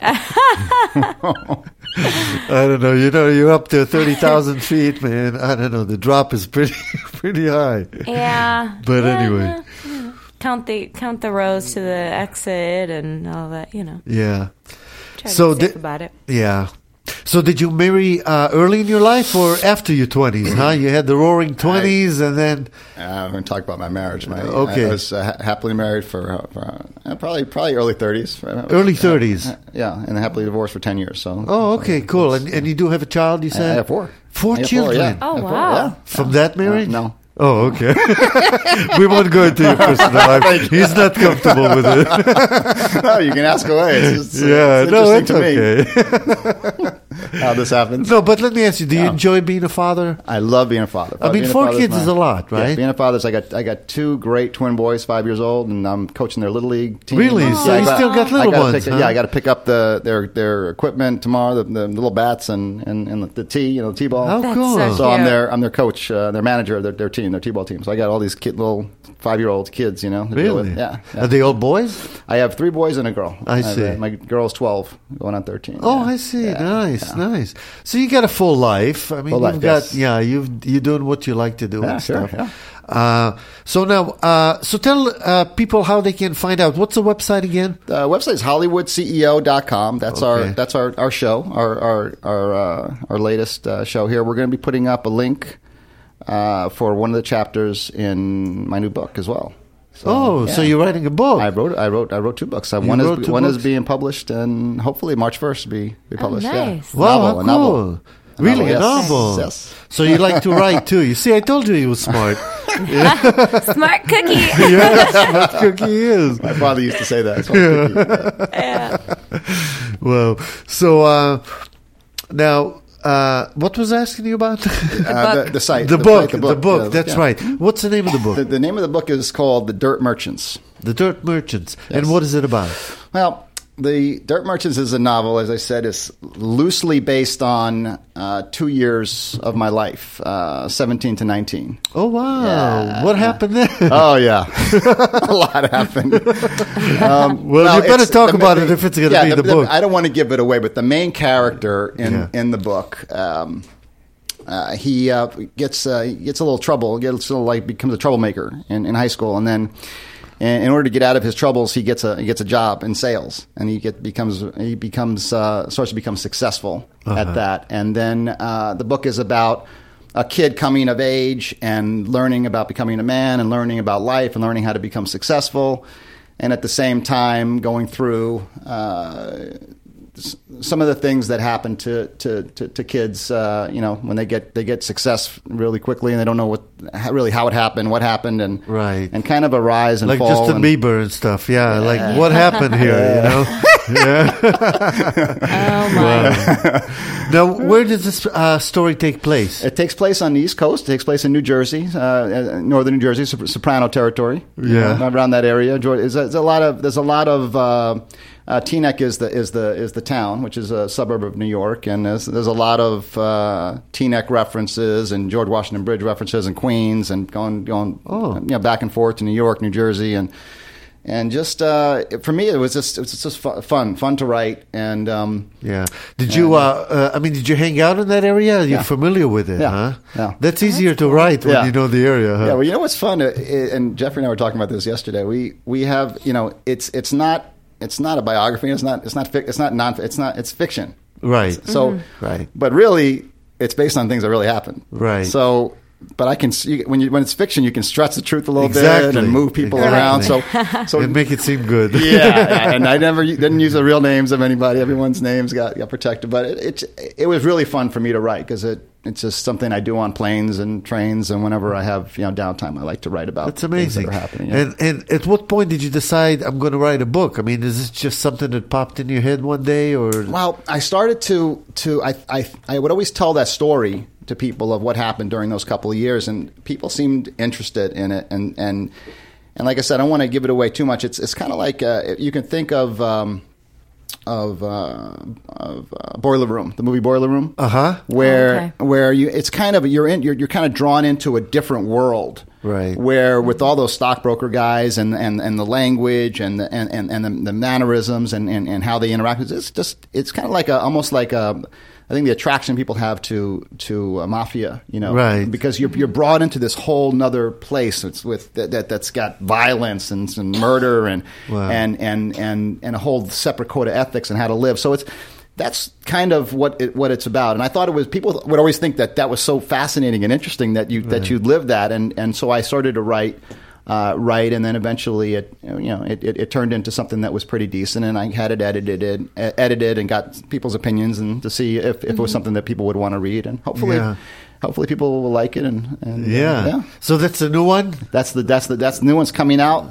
I don't know. You know, you're up to thirty thousand feet, man. I don't know. The drop is pretty, pretty high. yeah. But Yeah, anyway. yeah, yeah. Count the count the rows to the exit and all that, you know. Yeah. Try So to be safe di- about it. Yeah. So did you marry uh, early in your life or after your twenties, huh? You had the roaring twenties and then... Uh, I'm going to talk about my marriage. My, Okay. I was uh, ha- happily married for, uh, for uh, probably probably early thirties. Early thirties. Uh, yeah, and happily divorced for ten years. So. Oh, okay, cool. And, and you do have a child, you I said? have four. Four I have children? yeah. Oh, I have four, wow. yeah. From that marriage? Uh, no. Oh, okay. We won't go into your personal life. He's not comfortable with it. No, you can ask away. It's just, Yeah, it's no, interesting it's to me okay. how this happens. No, but let me ask you, do you Yeah. enjoy being a father? I love being a father. I mean, Being a four father kids my- is a lot, right? Yeah, being a father is I got I got two great twin boys, five years old, and I'm coaching their little league team. Really? Yeah, So I you still got I little gotta ones, pick- huh? Yeah, I got to pick up the their their equipment tomorrow, the, the little bats and, and, and the tee, you know, the t-ball. How That's cool. so So I'm cute. their I'm their coach, uh, their manager of their, their team, their t-ball team. So I got all these kid, little five year old kids, you know. to deal Really? with. Yeah, yeah. Are they all boys? I have three boys and a girl. I have, see. uh, my girl's twelve, going on thirteen. Oh, yeah. I see. Yeah, nice, yeah. nice. So you got a full life. I mean, Full you've life, got yes. yeah, you've you're doing what you like to do Yeah, and sure, stuff. yeah. Uh, so now, uh, so tell uh, people how they can find out. What's the website again? The website is hollywood c e o dot com. That's Okay. our that's our, our show, our our our, uh, our latest uh, show here. We're going to be putting up a link uh, for one of the chapters in my new book as well. So, Oh, so yeah. you're writing a book. I wrote I wrote I wrote two books. Uh, You one wrote is two one books? is being published, and hopefully March first be be published. nice. Yeah. Wow, novel, how a novel. cool. A Really, a yes. novel. Yes. So you like to write too. You see, I told you he was smart. Smart cookie. Yeah, smart cookie is. My father used to say that. So yeah. Yeah. Well, so uh, now, uh, what was I asking you about? Uh, the, the site, the, the book, site, the book. yeah, That's yeah. right. What's the name of the book? The, the name of the book is called The Dirt Merchants. The Dirt Merchants. And Yes. what is it about? Well, The Dirt Merchants is a novel, as I said, is loosely based on uh, two years of my life, uh, seventeen to nineteen. Oh, wow. Yeah. What happened there? Oh, yeah. A lot happened. Um, Well, you better it's- talk the- about the- it if it's gonna yeah, be the book. I don't want to give it away, but the main character in, Yeah. in the book, um, uh, he uh, gets uh, he gets a little trouble, gets a little, like becomes a troublemaker in, in high school, and then in, in order to get out of his troubles, he gets a he gets a job in sales, and he get becomes he becomes uh, starts to become successful Uh-huh. at that, and then uh, the book is about a kid coming of age and learning about becoming a man and learning about life and learning how to become successful, and at the same time going through uh, s- some of the things that happen to to, to, to kids, uh, you know, when they get they get success really quickly and they don't know what how, really how it happened, what happened, and Right. and kind of a rise and Like fall. Justin and, Bieber and stuff. Yeah, like what happened here, you know? Yeah. Oh my! Now, where does this uh, story take place? It takes place on the East Coast. It takes place in New Jersey, uh, uh, northern New Jersey, Sop- Soprano territory. you Yeah. know, around that area. Georgia, there's a, there's a lot of there's a lot of uh, uh, Teaneck is the is the is the town, which is a suburb of New York, and there's there's a lot of uh, Teaneck references and George Washington Bridge references and Queens and going going Oh. you know back and forth to New York, New Jersey, and. And just uh, for me, it was just it was just fu- fun, fun to write, and um, Yeah. Did you? Uh, uh, I mean, did you hang out in that area? Are you Yeah. familiar with it? Yeah. Huh? Yeah. That's easier to write when Yeah. you know the area. Huh? Yeah, well, you know what's fun, uh, i- and Jeffrey and I were talking about this yesterday. We we have, you know, it's it's not it's not a biography. It's not it's not fic- it's not non it's not it's fiction. Right. So, Right. but really, it's based on things that really happened. Right. So, but I can see when you when it's fiction, you can stretch the truth a little Exactly. bit and move people Exactly. around. So, so And make it seem good. yeah, yeah, and I never didn't use the real names of anybody. Everyone's names got, got protected, but it, it it was really fun for me to write because it it's just something I do on planes and trains, and whenever I have you know downtime, I like to write about. That's things amazing. that are happening. Yeah. And and at what point did you decide I'm going to write a book? I mean, is this just something that popped in your head one day, or Well, I started to to I, I I would always tell that story to people of what happened during those couple of years, and people seemed interested in it. And and and like I said, I don't want to give it away too much. It's it's kind of like uh, you can think of um, of uh, of uh, Boiler Room, the movie Boiler Room, Uh huh. where Oh, okay. where you it's kind of you're in you're you're kind of drawn into a different world. Right. Where with all those stockbroker guys and, and, and the language and the, and, and, and the, the mannerisms and, and, and how they interact, it's just it's kind of like a almost like a I think the attraction people have to to uh, mafia, you know, Right. Because you're you're brought into this whole nother place. It's with that, that that's got violence and some murder and Wow. and, and and and a whole separate code of ethics and how to live. So it's that's kind of what it, what it's about. And I thought it was people would always think that that was so fascinating and interesting that you that you'd live that. And and so I started to write. Uh, write, and then eventually it, you know, it, it, it turned into something that was pretty decent, and I had it edited, edited, and got people's opinions, and to see if, if it was something that people would want to read, and hopefully, Yeah. hopefully people will like it, and, and uh, yeah. yeah, So that's a new one. that's the that's the that's the new one's coming out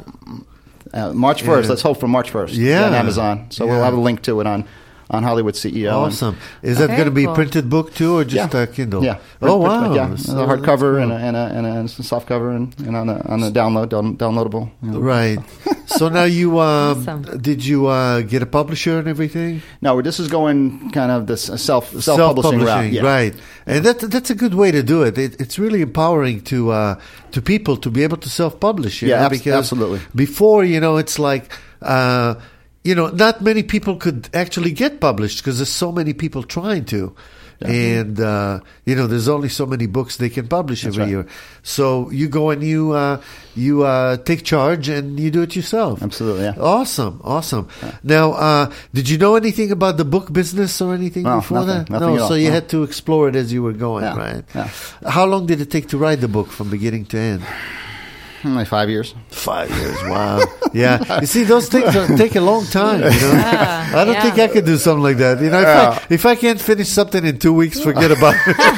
uh, March first. Yeah. Let's hope for March first. Yeah. on Amazon. So Yeah. we'll have a link to it on on Hollywood C E O. and- Awesome. Is that Very going to be a cool. printed book too, or just Yeah. a Kindle? Yeah. Oh Print- wow. print- Yeah. So a hardcover that's and, cool. a, and, a, and, a, and a soft cover and, and on the on the download down, downloadable. you know. Right. So now you um, Awesome. did you uh, get a publisher and everything? No, this is going kind of this self self publishing route. Yeah. right? And that that's a good way to do it. it it's really empowering to uh, to people to be able to self publish. Yeah, know, abs- because absolutely. Before, you know, it's like. Uh, you know, not many people could actually get published because there's so many people trying to. And, uh, you know, there's only so many books they can publish every right. year. So you go and you, uh, you, uh, take charge and you do it yourself. Absolutely, yeah. Awesome. Awesome. Now, uh, did you know anything about the book business or anything No, before nothing. that? Nothing no. at So all. you No. had to explore it as you were going, Yeah, right? yeah. How long did it take to write the book from beginning to end? Like five years. Five years. Wow. Yeah. You see, those things are, take a long time. You know? Yeah, I don't yeah. think I could do something like that. You know, if, I, if I can't finish something in two weeks, forget about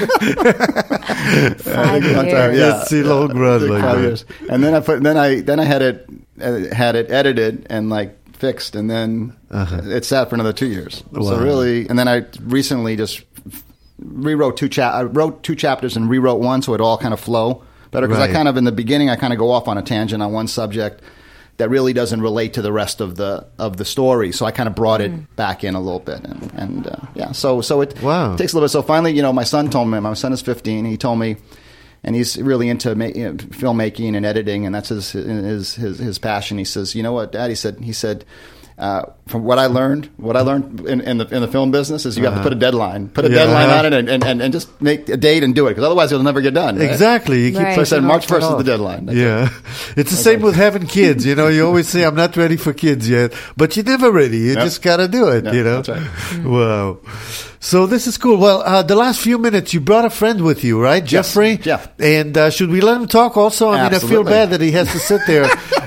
it. Five One time, years. yeah. It's a long run Like like five that. years. And then I put then I then I had it uh, had it edited and like fixed, and then it sat for another two years. Wow. So really, and then I recently just rewrote two cha- I wrote two chapters and rewrote one, so it all kind of flow better. Because Right. I kind of in the beginning I kind of go off on a tangent on one subject that really doesn't relate to the rest of the of the story. So I kind of brought it back in a little bit, and, and uh, yeah. So so it Wow. takes a little bit. So finally, you know, my son told me. My son is fifteen. He told me. And he's really into ma- you know, filmmaking and editing, and that's his, his his his passion. He says, "You know what, Dad?" He said. He said, uh, "From what I learned, what I learned in, in the in the film business is you have to put a deadline, put a Yeah. deadline on it, and, and, and, and just make a date and do it, because otherwise it'll never get done." right? Exactly. You keep Right. So I said, pushing March off first and is the off. deadline. That's it. Yeah. It's the same with having kids. You know, you always say, I'm not ready for kids yet, but you're never ready. You Yep. just got to do it, Yeah, you know? that's right. Wow. So this is cool. Well, uh, the last few minutes, you brought a friend with you, right? Yes, Jeffrey? Jeff. And uh, should we let him talk also? I mean, I feel Absolutely. bad that he has to sit there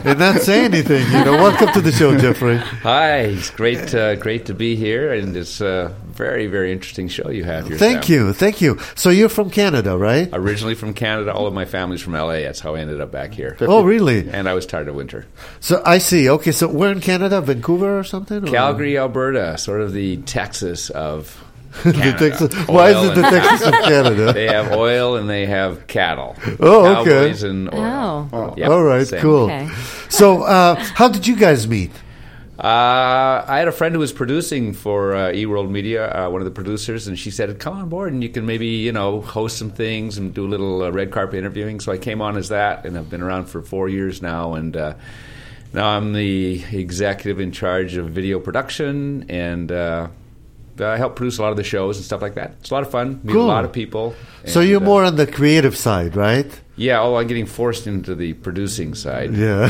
and not say anything. You know, welcome to the show, Jeffrey. Hi, it's great, uh, great to be here, and it's a very, very interesting show you have here. Thank Sam. you, thank you. So you're from Canada, right? Originally from Canada, all of my family's from L A. That's how I ended up back here. Oh, really? And I was tired of winter. So I see. Okay, so we're in Canada, Vancouver or something? Or? Calgary, Alberta, sort of the Texas of the Canada. Texas, why is Oil it the and- Texas of Canada? They have oil and they have cattle. Oh, okay. Cowboys and oil. Oh. Yep, All right, same. cool. Okay. So, uh, how did you guys meet? Uh, I had a friend who was producing for uh, eWorld Media, uh, one of the producers, and she said, "Come on board, and you can maybe you know host some things and do a little uh, red carpet interviewing." So I came on as that, and I've been around for four years now, and uh, now I'm the executive in charge of video production, and uh, I help produce a lot of the shows and stuff like that. It's a lot of fun. Meet Cool. a lot of people. So and, you're uh, more on the creative side, right? yeah. Oh, I'm getting forced into the producing side. Yeah.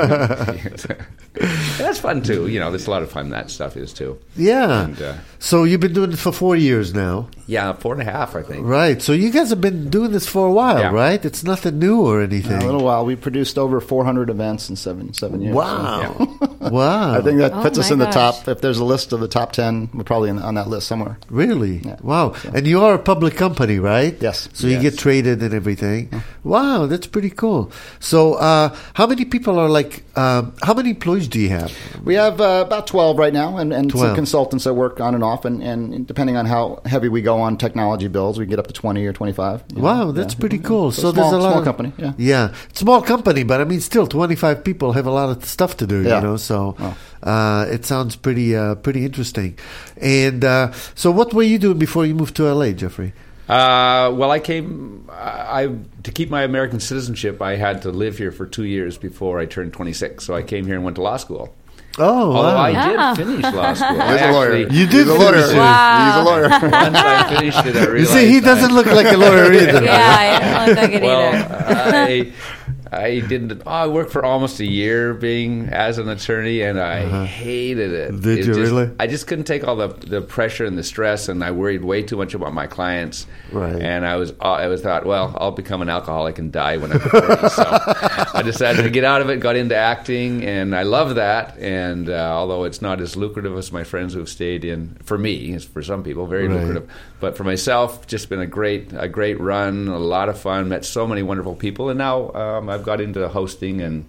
That's fun too. You know, there's a lot of fun that stuff is too. yeah. And, uh, So you've been doing it for four years now. Yeah, four and a half, I think. Right. So you guys have been doing this for a while, Yeah. right? It's nothing new or anything. A little while. We produced over four hundred events in seven seven years. Wow. Wow. I think that Oh puts us my in the gosh. top. If there's a list of the top ten, we're probably in, on that list somewhere. Really? Yeah. Wow. And you are a public company, right? Yes. So you Yes. get traded and everything. Wow, that's pretty cool. So uh, how many people are like, um, how many employees do you have? We have uh, about twelve right now, and, and twelve. some consultants that work on and off. And, and depending on how heavy we go on technology bills, we get up to twenty or twenty-five. you know. Wow, that's Yeah. pretty cool. So, So there's small- a lot small of company, yeah. yeah, small company, but I mean, still, twenty-five people have a lot of stuff to do. Yeah. You know, so Oh. uh, it sounds pretty uh, pretty interesting. And uh, so, what were you doing before you moved to L A, Jeffrey? Uh, well, I came. I to keep my American citizenship, I had to live here for two years before I turned twenty-six. So I came here and went to law school. Oh, Although wow. I Yeah. did finish law school. I He's a lawyer. actually- You did He's a lawyer. finish it. Wow. He's a lawyer. Once I finished it, I realized. You see, he doesn't I, look like a lawyer either. Yeah, I didn't look like it well, either. I, I didn't. Oh, I worked for almost a year being as an attorney, and I hated it. Uh-huh. Did It you just- really? I just couldn't take all the the pressure and the stress, and I worried way too much about my clients. Right. And I was, uh, I was thought, well, I'll become an alcoholic and die when I'm forty. So I decided to get out of it. Got into acting, and I love that. And uh, although it's not as lucrative as my friends who have stayed in, for me, it's for some people, very Right. lucrative. But for myself, just been a great, a great run, a lot of fun. Met so many wonderful people, and now um, I've got into hosting and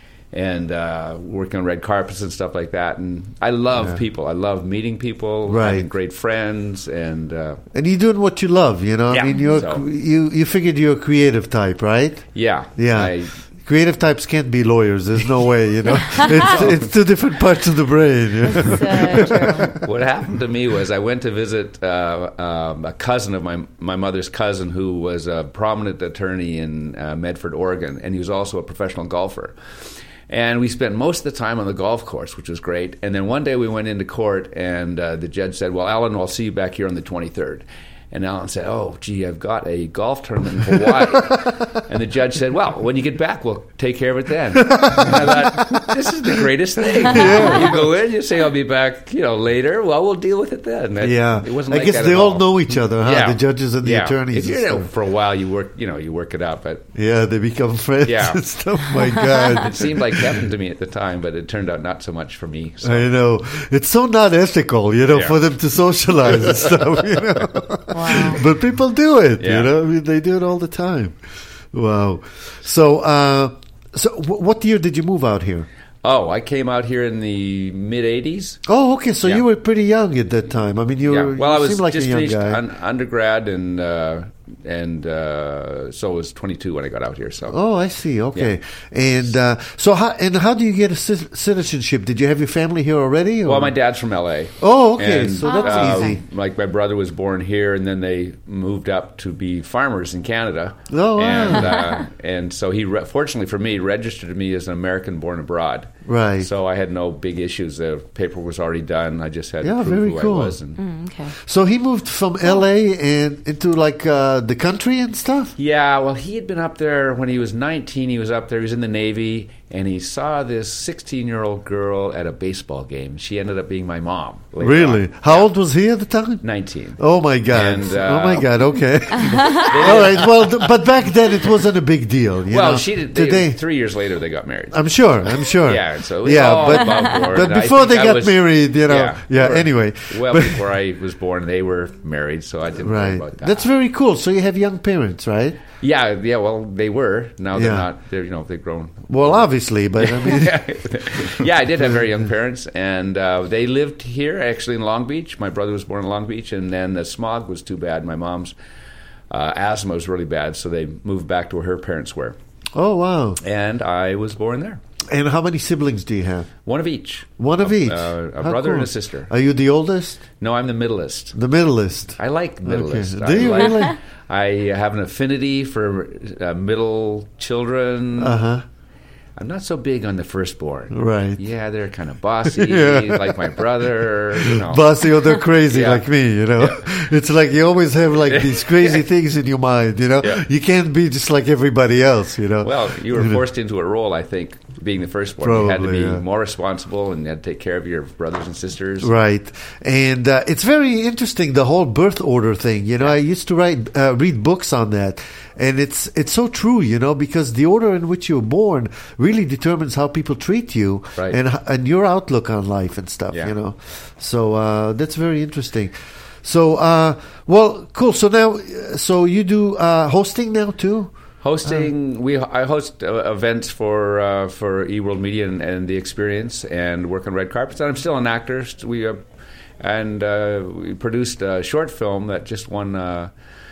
and uh, working on red carpets and stuff like that. And I love Yeah. people. I love meeting people, Right. having great friends, and uh, And you're doing what you love, you know. I Yeah, mean, you're so- you you figured you're a creative type, right? yeah, Yeah. I, Creative types can't be lawyers. There's no way, you know. It's, it's two different parts of the brain. you know? So true. what happened to me was I went to visit uh, um, a cousin of my my mother's cousin who was a prominent attorney in uh, Medford, Oregon, and he was also a professional golfer. And we spent most of the time on the golf course, which was great. And then one day we went into court, and uh, the judge said, "Well, Alan, I'll see you back here on the twenty-third." And Alan said, "Oh, gee, I've got a golf tournament in Hawaii." And the judge said, "Well, when you get back, we'll take care of it then." And I thought, this is the greatest thing. You go in, you say, "I'll be back, you know, later." Well, we'll deal with it then. That- Yeah, it wasn't I like guess that they at all know each other, huh? Yeah. The judges and the Yeah. attorneys. If and you're in it stuff. for a while, you work, you know, you work it out. But Yeah, they become friends Yeah. and stuff. My God. it seemed like heaven to me at the time, but it turned out not so much for me. So. I know. It's so not ethical, you know, Yeah. for them to socialize and stuff, you know. Wow. But people do it, you Yeah. know. I mean, they do it all the time. Wow. So, uh, so w- what year did you move out here? Oh, I came out here in the mid eighties. Oh, okay. So Yeah. you were pretty young at that time. I mean, you Yeah. were. Well, you I was seemed like just a young finished guy. un- undergrad, and uh, and uh, so I was twenty-two when I got out here. So Oh, I see. Okay, and uh, so how and how do you get a ci- citizenship? Did you have your family here already? Or? well, my dad's from L A. Oh, okay. And, So that's uh, easy. Like my brother was born here, and then they moved up to be farmers in Canada. Oh, wow. and uh, and so he, re- fortunately for me, registered me as an American born abroad. Right. So I had no big issues. The paper was already done. I just had Yeah, to prove very who cool. I was. And, Mm, okay. So he moved from L A and into like uh, the country and stuff. Yeah, well, he had been up there when he was nineteen. He was up there. He was in the Navy. and he saw this sixteen-year-old girl at a baseball game. She ended up being my mom. later Really? on. How old was he at the time? nineteen. Oh my God! And, uh, oh my God! Okay. All right. Well, th- but back then it wasn't a big deal. You well, know? she did. They, Today, three years later, they got married. I'm sure. I'm sure. Yeah, so it was yeah, all but, above board. but I before think they I got was- married, you know. Yeah. Yeah, or- anyway. Well, But- before I was born, they were married, so I didn't worry right. about that. That's very cool. So you have young parents, right? Yeah, yeah. Well, they were. Now they're Yeah. not. They're you know they've grown. Well, obviously, but I mean, Yeah, I did have very young parents, and uh, they lived here actually in Long Beach. My brother was born in Long Beach, and then the smog was too bad. My mom's uh, asthma was really bad, so they moved back to where her parents were, oh wow. and I was born there. And how many siblings do you have? One of each. One of A- each. uh, a How brother cool. and a sister. Are you the oldest? No, I'm the middleest. The middleest. I like middleist. Okay. I Do you like- really? I have an affinity for uh, middle children. Uh huh. I'm not so big on the firstborn. Right. Yeah, they're kind of bossy, Yeah. like my brother. You know. Bossy or they're crazy Yeah. like me, you know. It's like you always have like these crazy things in your mind, you know. Yeah. You can't be just like everybody else, you know. Well, you were know. forced into a role, I think, being the firstborn. you had to Probably, be yeah. more responsible and you had to take care of your brothers and sisters. Right, and uh, it's very interesting the whole birth order thing. You know, I used to write, uh, read books on that, and it's it's so true. You know, because the order in which you're born really determines how people treat you Right. and and your outlook on life and stuff. Yeah. You know, so uh, that's very interesting. So, uh, well, cool. So now, uh, so you do uh, hosting now too. Hosting, we I host uh, events for uh, for eWorld Media and, and the Experience, and work on red carpets. And I'm still an actor. We uh, and uh, we produced a short film that just won uh,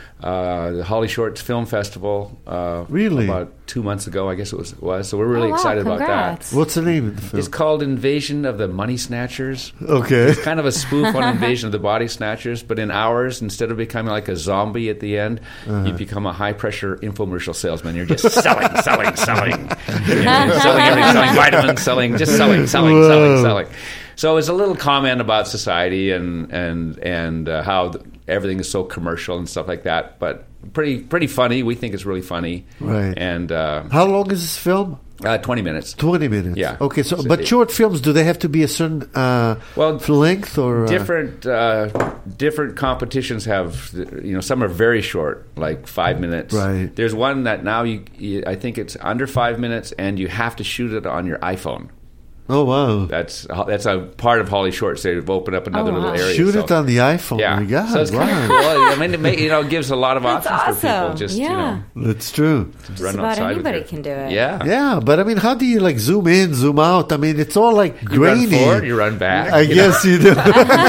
uh, the Holly Short Film Festival. Uh, Really? about two months ago, I guess it was. was. So we're really Oh, wow, excited about congrats. that. What's the name of the film? It's called Invasion of the Money Snatchers. Okay. It's kind of a spoof on Invasion of the Body Snatchers, but in ours, instead of becoming like a zombie at the end, Uh-huh. you become a high-pressure infomercial salesman. You're just selling, selling, selling. You're selling everything, selling vitamins, selling, just selling, selling, Whoa. selling, selling. So it's a little comment about society and and and uh, how th- everything is so commercial and stuff like that, but pretty pretty funny. We think it's really funny. Right. And uh, How long is this film? uh, twenty minutes. Twenty minutes. Yeah. Okay. So, So but it- short films, do they have to be a certain uh, Well, length or uh, different uh, different competitions have, you know, some are very short, like five minutes. Right. There's one that now you, you I think it's under five minutes, and you have to shoot it on your iPhone. Oh wow! That's that's a part of Holly Shorts. They've opened up another Oh, wow. little area. Shoot so- it on the iPhone. Yeah, My God, so it's kind wow. of cool. I mean, it, may, you know, it gives a lot of That's options for people. awesome. Just Yeah. you know, That's true. run Just about outside with anybody your- can do it. Yeah, Yeah, but I mean, how do you like zoom in, zoom out? I mean, it's all like You run grainy. forward, you run back. I you know. guess you do.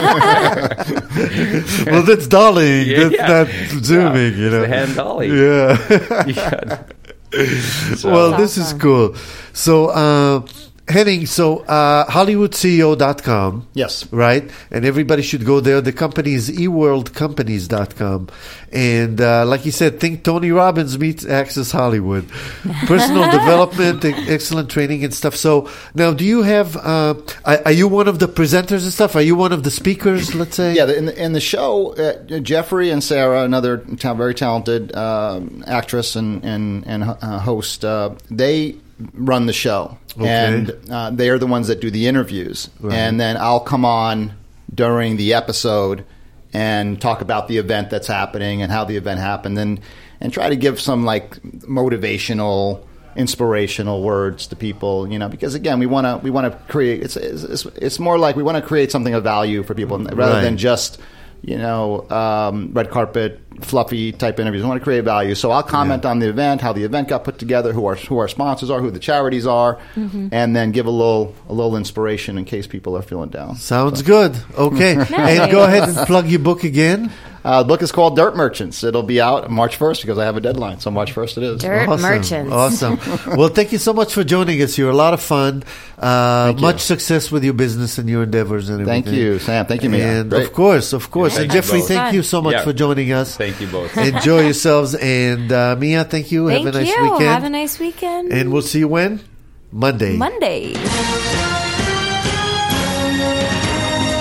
Well, that's dollying. Yeah, that's yeah. not zooming. Yeah, you it's know, the hand dolly. Yeah. Yeah. So- Well, That's this is awesome. cool. So, uh, Henning, so uh, Hollywood C E O dot com. Yes. Right? And everybody should go there. The company is e world companies dot com. And uh, like you said, think Tony Robbins meets Access Hollywood. Personal development, e- excellent training and stuff. So now, do you have, uh, are, are you one of the presenters and stuff? Are you one of the speakers, let's say? Yeah, the- in the, in the show, uh, Jeffrey and Sarah, another ta- very talented um, actress and and, and uh, host, uh, they run the show, Okay. and uh, they are the ones that do the interviews. Right. And then I'll come on during the episode and talk about the event that's happening and how the event happened, and and try to give some like motivational, inspirational words to people, you know, because again, we want to we want to create. It's, it's it's more like we want to create something of value for people rather Right. than just, you know, um, red carpet, fluffy type interviews. I want to create value. So I'll comment on the event, how the event got put together, who our who our sponsors are, who the charities are, and then give a little a little inspiration in case people are feeling down. Sounds good. Okay. And go ahead and plug your book again. Uh, the book is called Dirt Merchants. It'll be out March first because I have a deadline. So March first it is. Dirt Awesome. merchants. Awesome. Well, thank you so much for joining us. You're a lot of fun. Uh, Thank you. much success with your business and your endeavors and everything. Thank you, Sam. Thank you, Mia. And Great. of course, of course. Yeah, and thank you Jeffrey, both. thank you so much Yeah. for joining us. Thank you both. Enjoy yourselves. And uh, Mia, thank you. Thank Have a nice you. weekend. Have a nice weekend. And we'll see you when? Monday. Monday.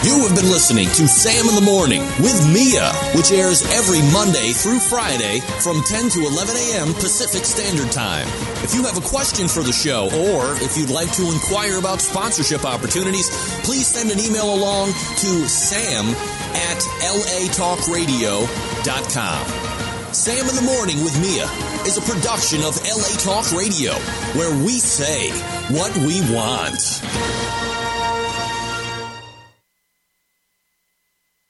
You have been listening to Sam in the Morning with Mia, which airs every Monday through Friday from ten to eleven a.m. Pacific Standard Time. If you have a question for the show, or if you'd like to inquire about sponsorship opportunities, please send an email along to sam at l a talk radio dot com. Sam in the Morning with Mia is a production of L A Talk Radio, where we say what we want.